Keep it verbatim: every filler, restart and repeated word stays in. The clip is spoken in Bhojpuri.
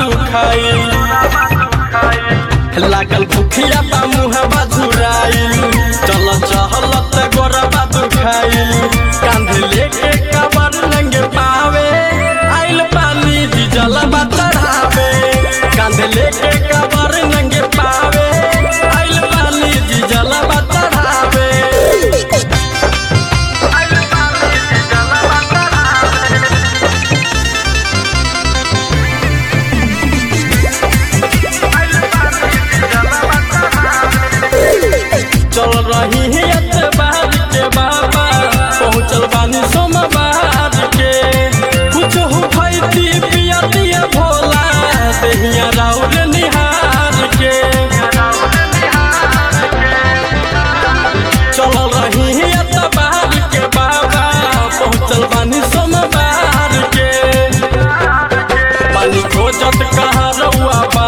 दुखाई लागल भूखिया बा मुहबा झुराई चल चहलत गोरबा दुखाई कांधे लेके कबर नंगे पावे आइल पानी डीजल बा चढ़ावे कांधे लेके कबर नंगे पावे आइल पानी डीजल बा चढ़ावे चल रही है एतबार के बाबा पहुँचल बानी सोमवार के कुछ हो खैती पियती भोला देहिया राउर निहार के चल रही है एतबार के बाबा पहुँचल बानी सोमवार के पानी खोजत कहाँ रउआ